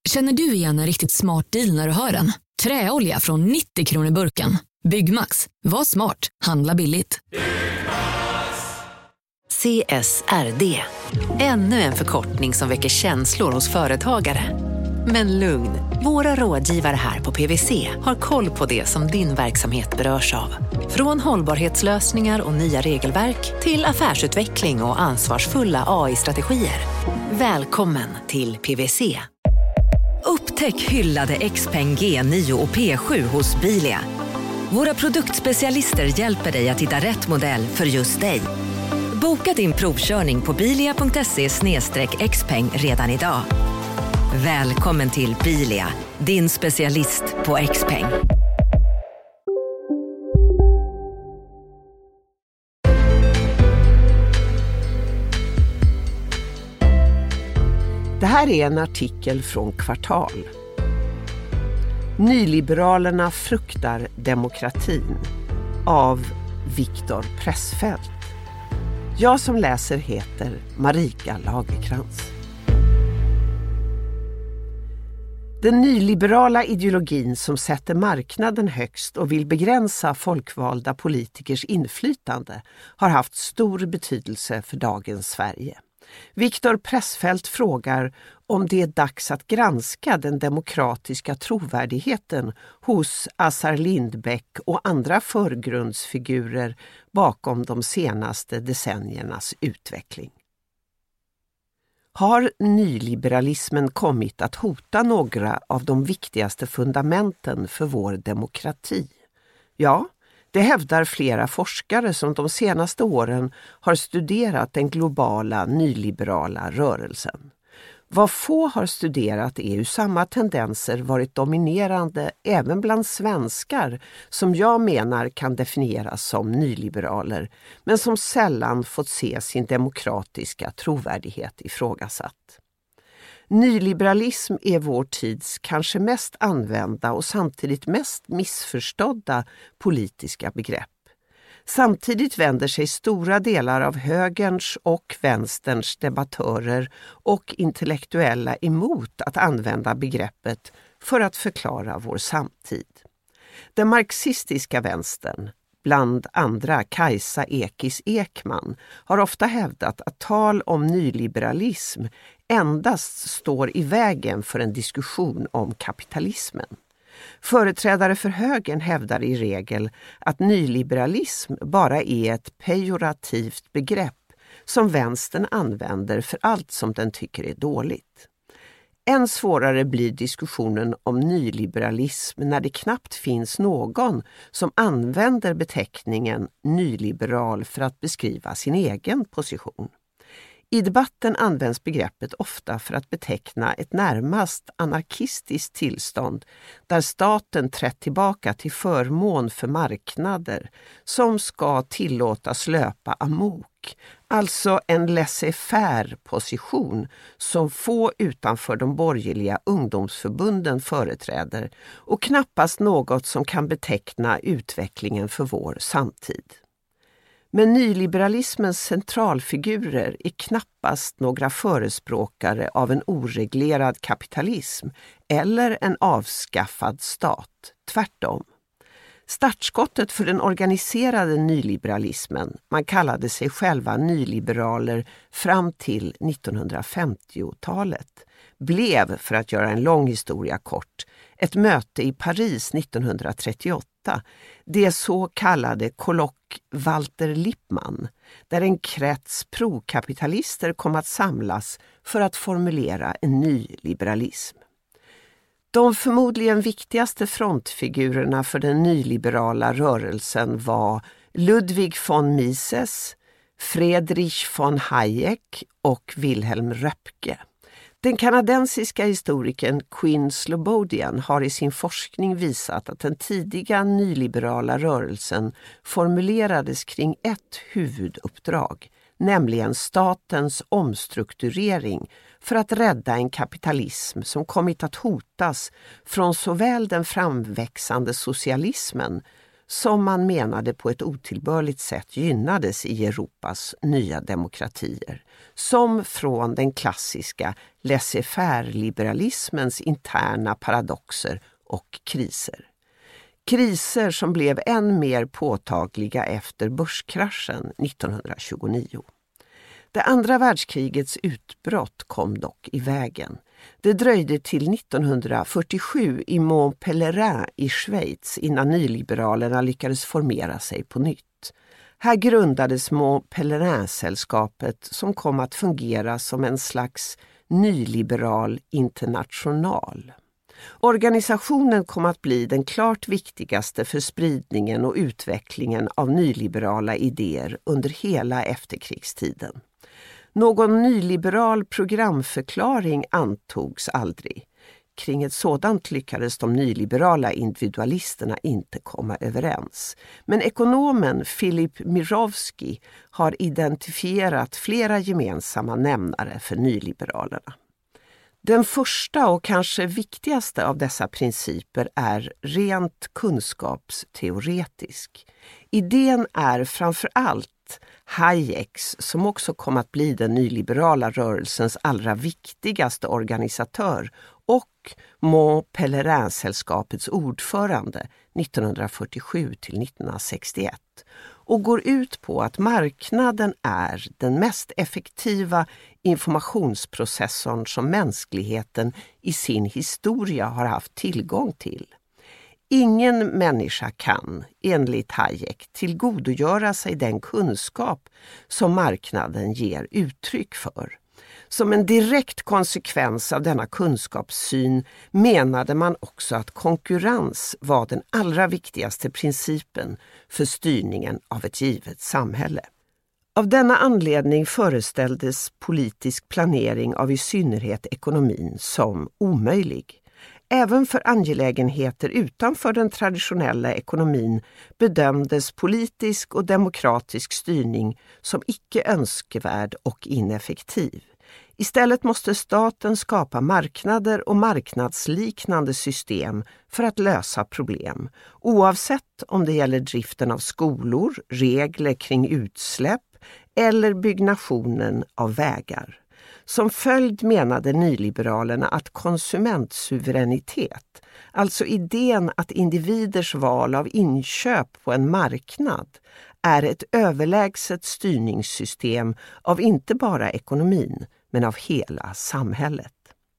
Känner du igen en riktigt smart deal när du hör den? Träolja från 90 kronor burken. Byggmax. Var smart. Handla billigt. CSRD. Ännu en förkortning som väcker känslor hos företagare. Men lugn, våra rådgivare här på PwC har koll på det som din verksamhet berörs av. Från hållbarhetslösningar och nya regelverk till affärsutveckling och ansvarsfulla AI-strategier. Välkommen till PwC. Upptäck hyllade XPeng G9 och P7 hos Bilia. Våra produktspecialister hjälper dig att hitta rätt modell för just dig. Boka din provkörning på bilia.se/xpeng redan idag. Välkommen till Bilia, din specialist på XPeng. Det här är en artikel från Kvartal. Nyliberalerna fruktar demokratin av Viktor Pressfeldt. Jag som läser heter Marika Lagerkrans. Den nyliberala ideologin som sätter marknaden högst och vill begränsa folkvalda politikers inflytande har haft stor betydelse för dagens Sverige. Viktor Pressfeldt frågar om det är dags att granska den demokratiska trovärdigheten hos Assar Lindbeck och andra förgrundsfigurer bakom de senaste decenniernas utveckling. Har nyliberalismen kommit att hota några av de viktigaste fundamenten för vår demokrati? Ja, det hävdar flera forskare som de senaste åren har studerat den globala nyliberala rörelsen. Vad få har studerat är hur samma tendenser varit dominerande även bland svenskar som jag menar kan definieras som nyliberaler, men som sällan fått se sin demokratiska trovärdighet ifrågasatt. Nyliberalism är vår tids kanske mest använda och samtidigt mest missförstådda politiska begrepp. Samtidigt vänder sig stora delar av högerns och vänsterns debattörer och intellektuella emot att använda begreppet för att förklara vår samtid. Den marxistiska vänstern, bland andra Kajsa Ekis Ekman, har ofta hävdat att tal om nyliberalism endast står i vägen för en diskussion om kapitalismen. Företrädare för högern hävdar i regel att nyliberalism bara är ett pejorativt begrepp som vänstern använder för allt som den tycker är dåligt. Än svårare blir diskussionen om nyliberalism när det knappt finns någon som använder beteckningen nyliberal för att beskriva sin egen position. I debatten används begreppet ofta för att beteckna ett närmast anarkistiskt tillstånd där staten trätt tillbaka till förmån för marknader som ska tillåtas löpa amok, alltså en laissez-faire position som få utanför de borgerliga ungdomsförbunden företräder och knappast något som kan beteckna utvecklingen för vår samtid. Men nyliberalismens centralfigurer är knappast några förespråkare av en oreglerad kapitalism eller en avskaffad stat, tvärtom. Startskottet för den organiserade nyliberalismen, man kallade sig själva nyliberaler fram till 1950-talet, blev, för att göra en lång historia kort, ett möte i Paris 1938, det så kallade kollock Walter Lippmann, där en krets prokapitalister kom att samlas för att formulera en ny liberalism. De förmodligen viktigaste frontfigurerna för den nyliberala rörelsen var Ludwig von Mises, Friedrich von Hayek och Wilhelm Röpke. Den kanadensiska historikern Quinn Slobodian har i sin forskning visat att den tidiga nyliberala rörelsen formulerades kring ett huvuduppdrag, nämligen statens omstrukturering för att rädda en kapitalism som kommit att hotas från såväl den framväxande socialismen som man menade på ett otillbörligt sätt gynnades i Europas nya demokratier, som från den klassiska laissez-faire-liberalismens interna paradoxer och kriser. Kriser som blev än mer påtagliga efter börskraschen 1929. Det andra världskrigets utbrott kom dock i vägen. Det dröjde till 1947 i Mont Pelerin i Schweiz innan nyliberalerna lyckades formera sig på nytt. Här grundades Mont Pelerin-sällskapet som kom att fungera som en slags nyliberal international. Organisationen kom att bli den klart viktigaste för spridningen och utvecklingen av nyliberala idéer under hela efterkrigstiden. Någon nyliberal programförklaring antogs aldrig. Kring ett sådant lyckades de nyliberala individualisterna inte komma överens. Men ekonomen Filip Mirowski har identifierat flera gemensamma nämnare för nyliberalerna. Den första och kanske viktigaste av dessa principer är rent kunskapsteoretisk. Idén är framför allt Hayeks, som också kom att bli den nyliberala rörelsens allra viktigaste organisatör, och Mont Pelerin-sällskapets ordförande 1947 till 1961, och går ut på att marknaden är den mest effektiva informationsprocessorn som mänskligheten i sin historia har haft tillgång till. Ingen människa kan, enligt Hayek, tillgodogöra sig den kunskap som marknaden ger uttryck för. Som en direkt konsekvens av denna kunskapssyn menade man också att konkurrens var den allra viktigaste principen för styrningen av ett givet samhälle. Av denna anledning föreställdes politisk planering av i synnerhet ekonomin som omöjlig. Även för angelägenheter utanför den traditionella ekonomin bedömdes politisk och demokratisk styrning som icke önskvärd och ineffektiv. Istället måste staten skapa marknader och marknadsliknande system för att lösa problem, oavsett om det gäller driften av skolor, regler kring utsläpp eller byggnationen av vägar. Som följd menade nyliberalerna att konsumentsuveränitet, alltså idén att individers val av inköp på en marknad, är ett överlägset styrningssystem av inte bara ekonomin, men av hela samhället.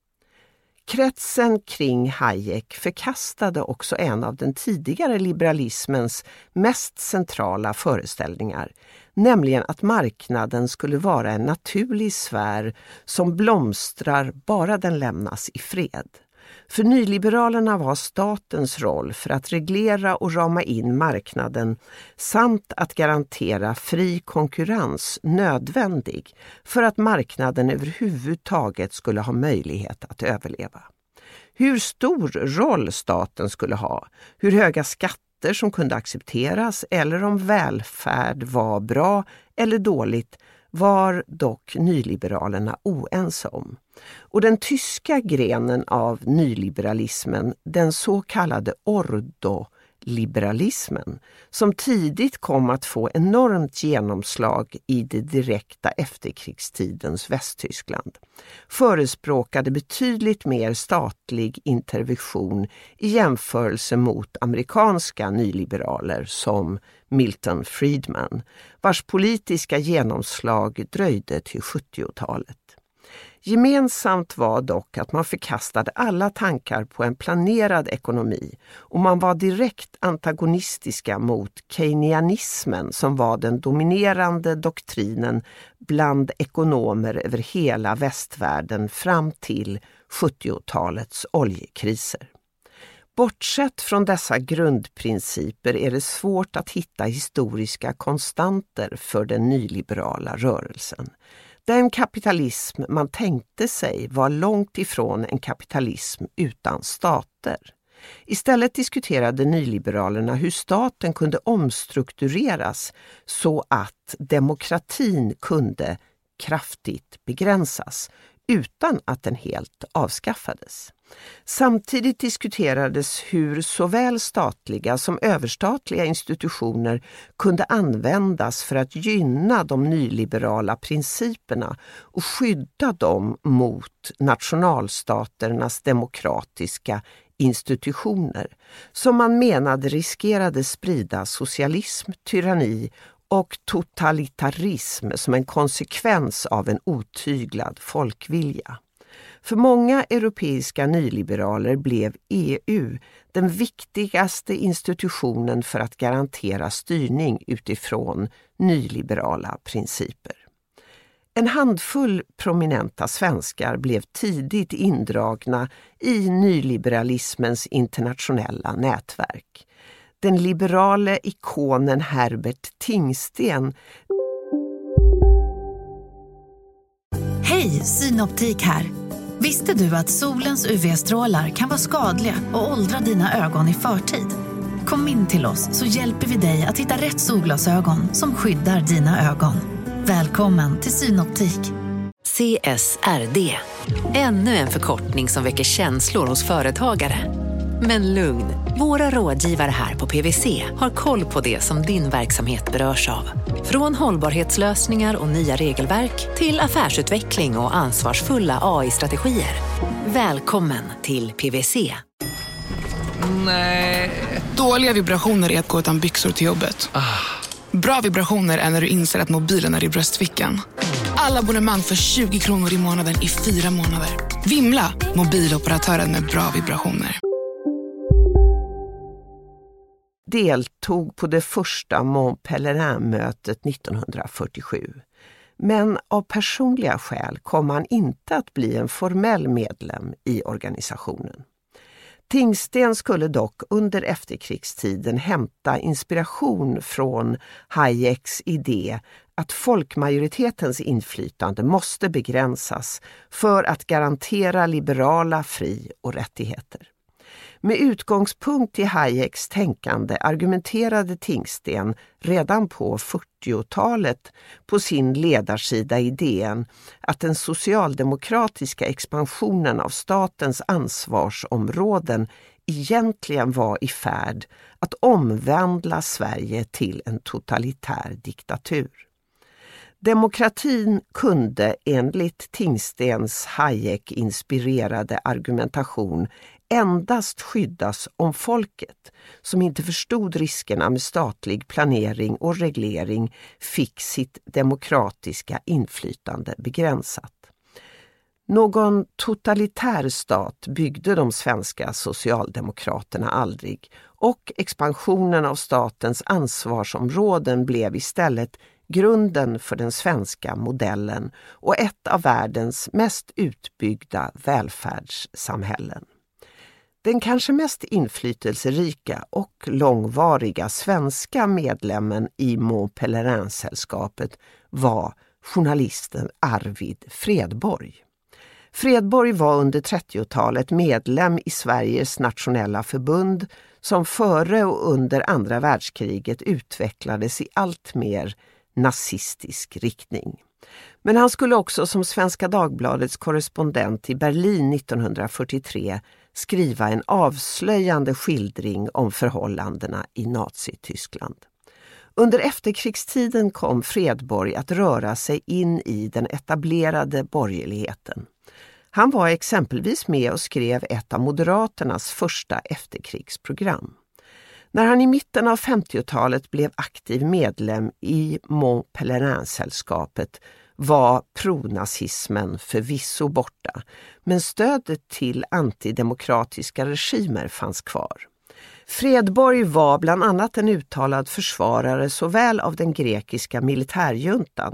Kretsen kring Hayek förkastade också en av den tidigare liberalismens mest centrala föreställningar, nämligen att marknaden skulle vara en naturlig sfär som blomstrar bara den lämnas i fred. För nyliberalerna var statens roll för att reglera och rama in marknaden samt att garantera fri konkurrens nödvändig för att marknaden överhuvudtaget skulle ha möjlighet att överleva. Hur stor roll staten skulle ha, hur höga skatter som kunde accepteras eller om välfärd var bra eller dåligt var dock nyliberalerna oense om. Och den tyska grenen av nyliberalismen, den så kallade ordoliberalismen, som tidigt kom att få enormt genomslag i det direkta efterkrigstidens Västtyskland, förespråkade betydligt mer statlig intervention i jämförelse mot amerikanska nyliberaler som Milton Friedman, vars politiska genomslag dröjde till 70-talet. Gemensamt var dock att man förkastade alla tankar på en planerad ekonomi och man var direkt antagonistiska mot keynesianismen som var den dominerande doktrinen bland ekonomer över hela västvärlden fram till 70-talets oljekriser. Bortsett från dessa grundprinciper är det svårt att hitta historiska konstanter för den nyliberala rörelsen. Den kapitalism man tänkte sig var långt ifrån en kapitalism utan stater. Istället diskuterade nyliberalerna hur staten kunde omstruktureras så att demokratin kunde kraftigt begränsas utan att den helt avskaffades. Samtidigt diskuterades hur såväl statliga som överstatliga institutioner kunde användas för att gynna de nyliberala principerna och skydda dem mot nationalstaternas demokratiska institutioner, som man menade riskerade sprida socialism, tyranni och totalitarism som en konsekvens av en otyglad folkvilja. För många europeiska nyliberaler blev EU den viktigaste institutionen för att garantera styrning utifrån nyliberala principer. En handfull prominenta svenskar blev tidigt indragna i nyliberalismens internationella nätverk. Den liberale ikonen Herbert Tingsten. Hej, Synoptik här. Visste du att solens UV-strålar kan vara skadliga och åldra dina ögon i förtid? Kom in till oss så hjälper vi dig att hitta rätt solglasögon som skyddar dina ögon. Välkommen till Synoptik. CSRD. Ännu en förkortning som väcker känslor hos företagare. Men lugn, våra rådgivare här på PwC har koll på det som din verksamhet berörs av. Från hållbarhetslösningar och nya regelverk till affärsutveckling och ansvarsfulla AI-strategier. Välkommen till PwC. Nej. Dåliga vibrationer är att gå utan byxor till jobbet. Bra vibrationer är när du inser att mobilen är i bröstfickan. Alla abonnemang för 20 kronor i månaden i 4 månader. Vimla, mobiloperatören med bra vibrationer. Deltog på det första Mont Pelerin-mötet 1947. Men av personliga skäl kom han inte att bli en formell medlem i organisationen. Tingsten skulle dock under efterkrigstiden hämta inspiration från Hayeks idé att folkmajoritetens inflytande måste begränsas för att garantera liberala fri- och rättigheter. Med utgångspunkt i Hayeks tänkande argumenterade Tingsten redan på 40-talet på sin ledarsida idén att den socialdemokratiska expansionen av statens ansvarsområden egentligen var i färd att omvandla Sverige till en totalitär diktatur. Demokratin kunde enligt Tingstens Hayek-inspirerade argumentation endast skyddas om folket, som inte förstod riskerna med statlig planering och reglering, fick sitt demokratiska inflytande begränsat. Någon totalitär stat byggde de svenska socialdemokraterna aldrig, och expansionen av statens ansvarsområden blev istället grunden för den svenska modellen och ett av världens mest utbyggda välfärdssamhällen. Den kanske mest inflytelserika och långvariga svenska medlemmen i Mont Pelerin-sällskapet var journalisten Arvid Fredborg. Fredborg var under 30-talet medlem i Sveriges nationella förbund som före och under andra världskriget utvecklades i allt mer nazistisk riktning. Men han skulle också som Svenska Dagbladets korrespondent i Berlin 1943 skriva en avslöjande skildring om förhållandena i Nazityskland. Under efterkrigstiden kom Fredborg att röra sig in i den etablerade borgerligheten. Han var exempelvis med och skrev ett av Moderaternas första efterkrigsprogram. När han i mitten av 50-talet blev aktiv medlem i Mont Pelerin-sällskapet var pronazismen förvisso borta, men stödet till antidemokratiska regimer fanns kvar. Fredborg var bland annat en uttalad försvarare såväl av den grekiska militärjuntan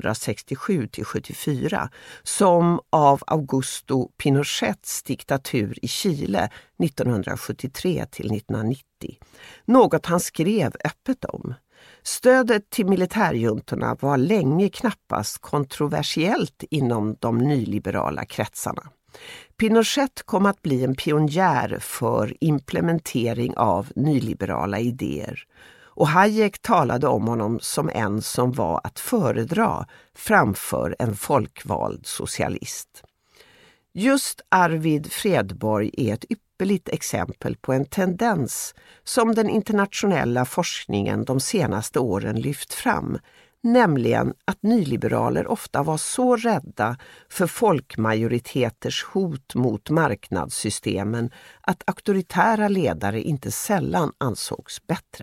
1967-74 som av Augusto Pinochets diktatur i Chile 1973-1990. Något han skrev öppet om. Stödet till militärjuntorna var länge knappast kontroversiellt inom de nyliberala kretsarna. Pinochet kom att bli en pionjär för implementering av nyliberala idéer, och Hayek talade om honom som en som var att föredra framför en folkvald socialist. Just Arvid Fredborg är ett ypperligt exempel på en tendens som den internationella forskningen de senaste åren lyft fram, nämligen att nyliberaler ofta var så rädda för folkmajoriteters hot mot marknadssystemen att auktoritära ledare inte sällan ansågs bättre.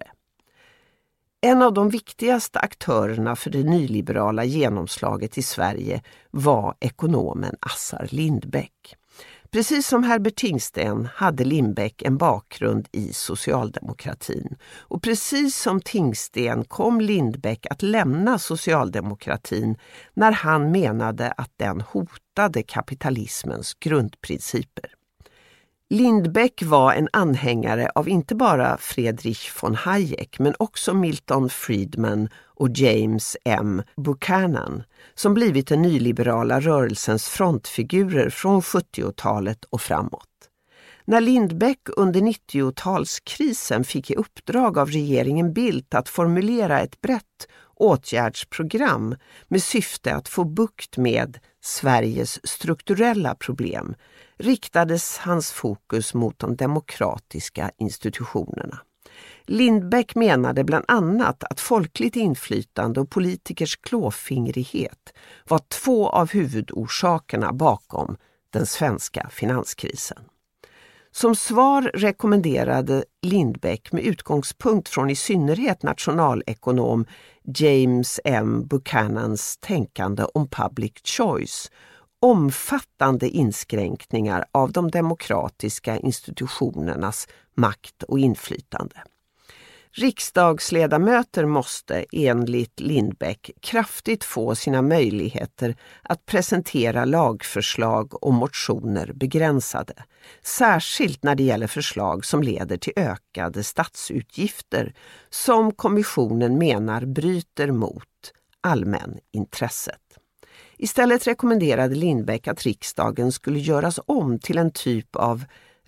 En av de viktigaste aktörerna för det nyliberala genomslaget i Sverige var ekonomen Assar Lindbeck. Precis som Herbert Tingsten hade Lindbeck en bakgrund i socialdemokratin. Och precis som Tingsten kom Lindbeck att lämna socialdemokratin när han menade att den hotade kapitalismens grundprinciper. Lindbeck var en anhängare av inte bara Friedrich von Hayek men också Milton Friedman och James M. Buchanan som blivit den nyliberala rörelsens frontfigurer från 70-talet och framåt. När Lindbeck under 90-talskrisen fick i uppdrag av regeringen Bildt att formulera ett brett åtgärdsprogram med syfte att få bukt med Sveriges strukturella problem riktades hans fokus mot de demokratiska institutionerna. Lindbeck menade bland annat att folkligt inflytande och politikers klåfingrighet var två av huvudorsakerna bakom den svenska finanskrisen. Som svar rekommenderade Lindbeck med utgångspunkt från i synnerhet nationalekonom James M. Buchanans tänkande om public choice omfattande inskränkningar av de demokratiska institutionernas makt och inflytande. Riksdagsledamöter måste enligt Lindbeck kraftigt få sina möjligheter att presentera lagförslag och motioner begränsade, särskilt när det gäller förslag som leder till ökade statsutgifter som kommissionen menar bryter mot allmänintresset. Istället rekommenderade Lindbeck att riksdagen skulle göras om till en typ av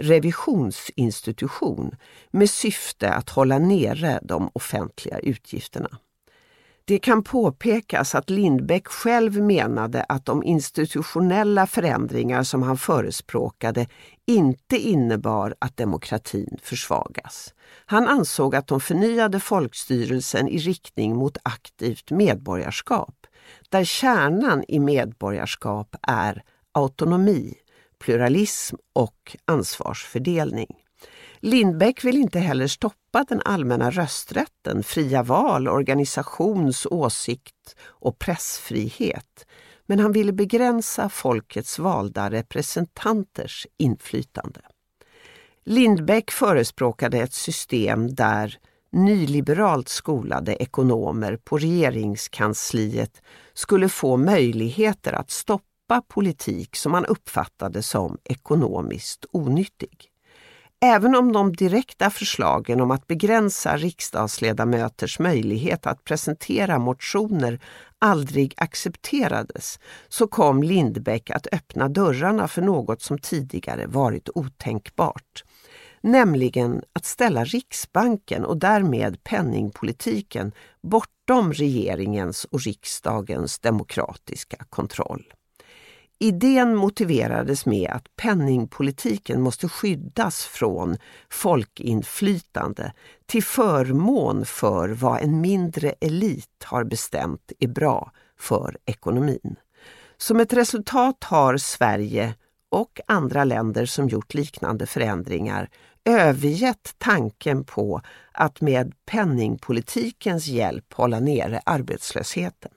revisionsinstitution med syfte att hålla nere de offentliga utgifterna. Det kan påpekas att Lindbeck själv menade att de institutionella förändringar som han förespråkade inte innebar att demokratin försvagas. Han ansåg att de förnyade folkstyrelsen i riktning mot aktivt medborgarskap, där kärnan i medborgarskap är autonomi, pluralism och ansvarsfördelning. Lindbeck vill inte heller stoppa den allmänna rösträtten, fria val, organisations-, åsikt- och pressfrihet. Men han ville begränsa folkets valda representanters inflytande. Lindbeck förespråkade ett system där nyliberalt skolade ekonomer på regeringskansliet skulle få möjligheter att stoppa politik som man uppfattade som ekonomiskt onyttig. Även om de direkta förslagen om att begränsa riksdagsledamöters möjlighet att presentera motioner aldrig accepterades, så kom Lindbeck att öppna dörrarna för något som tidigare varit otänkbart. Nämligen att ställa Riksbanken och därmed penningpolitiken bortom regeringens och riksdagens demokratiska kontroll. Idén motiverades med att penningpolitiken måste skyddas från folkinflytande till förmån för vad en mindre elit har bestämt är bra för ekonomin. Som ett resultat har Sverige och andra länder som gjort liknande förändringar övergett tanken på att med penningpolitikens hjälp hålla nere arbetslösheten.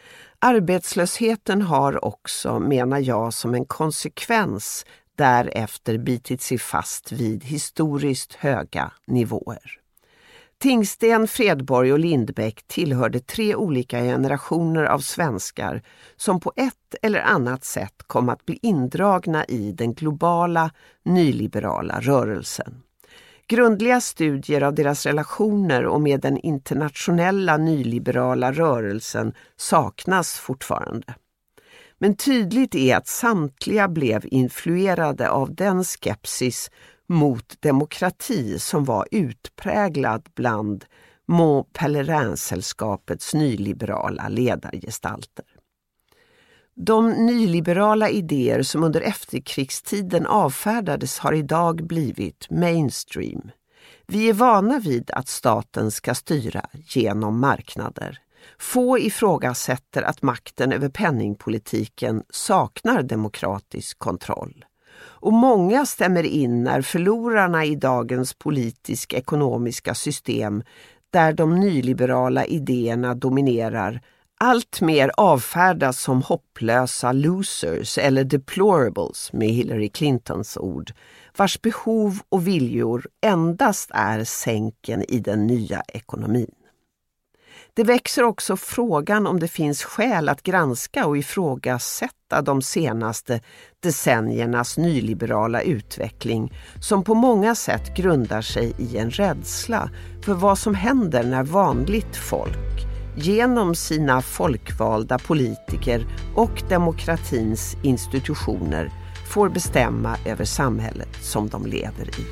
Arbetslösheten har också, menar jag, som en konsekvens därefter bitit sig fast vid historiskt höga nivåer. Tingsten, Fredborg och Lindbeck tillhörde 3 olika generationer av svenskar som på ett eller annat sätt kom att bli indragna i den globala nyliberala rörelsen. Grundliga studier av deras relationer och med den internationella nyliberala rörelsen saknas fortfarande. Men tydligt är att samtliga blev influerade av den skepsis mot demokrati som var utpräglad bland Mont Pelerin-sällskapets nyliberala ledargestalter. De nyliberala idéer som under efterkrigstiden avfärdades har idag blivit mainstream. Vi är vana vid att staten ska styra genom marknader. Få ifrågasätter att makten över penningpolitiken saknar demokratisk kontroll. Och många stämmer in när förlorarna i dagens politisk-ekonomiska system, där de nyliberala idéerna dominerar, allt mer avfärdas som hopplösa losers eller deplorables med Hillary Clintons ord, vars behov och viljor endast är sänken i den nya ekonomin. Det växer också frågan om det finns skäl att granska och ifrågasätta de senaste decenniernas nyliberala utveckling som på många sätt grundar sig i en rädsla för vad som händer när vanligt folk genom sina folkvalda politiker och demokratins institutioner får bestämma över samhället som de lever i.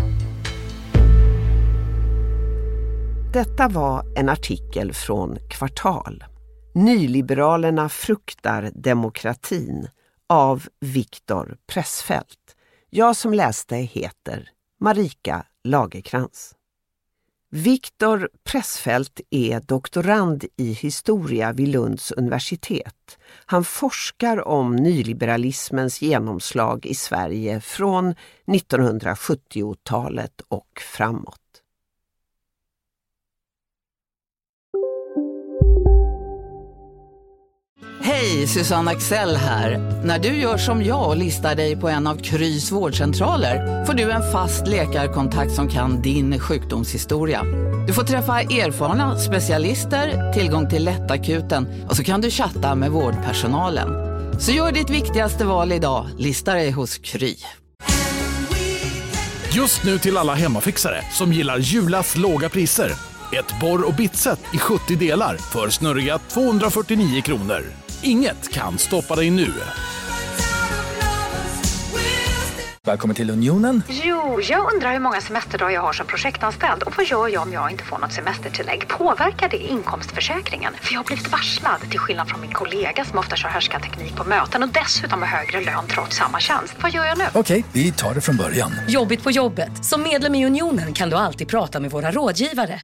Detta var en artikel från Kvartal. Nyliberalerna fruktar demokratin av Viktor Pressfeldt. Jag som läste heter Marika Lagerkrans. Viktor Pressfeldt är doktorand i historia vid Lunds universitet. Han forskar om nyliberalismens genomslag i Sverige från 1970-talet och framåt. Hej, Susanne Axel här. När du gör som jag och listar dig på en av Krys vårdcentraler får du en fast läkarkontakt som kan din sjukdomshistoria. Du får träffa erfarna specialister, tillgång till lättakuten och så kan du chatta med vårdpersonalen. Så gör ditt viktigaste val idag, lista dig hos Kry. Just nu till alla hemmafixare som gillar Julas låga priser. Ett borr- och bitset i 70 delar för snurriga 249 kronor. Inget kan stoppa dig nu. Välkommen till Unionen. Jo, jag undrar hur många semesterdagar jag har som projektanställd. Och vad gör jag om jag inte får något semestertillägg? Påverkar det inkomstförsäkringen? För jag har blivit varslad, till skillnad från min kollega som ofta kör härskarteknik på möten och dessutom har högre lön trots samma tjänst. Vad gör jag nu? Okej, vi tar det från början. Jobbigt på jobbet. Som medlem i Unionen kan du alltid prata med våra rådgivare.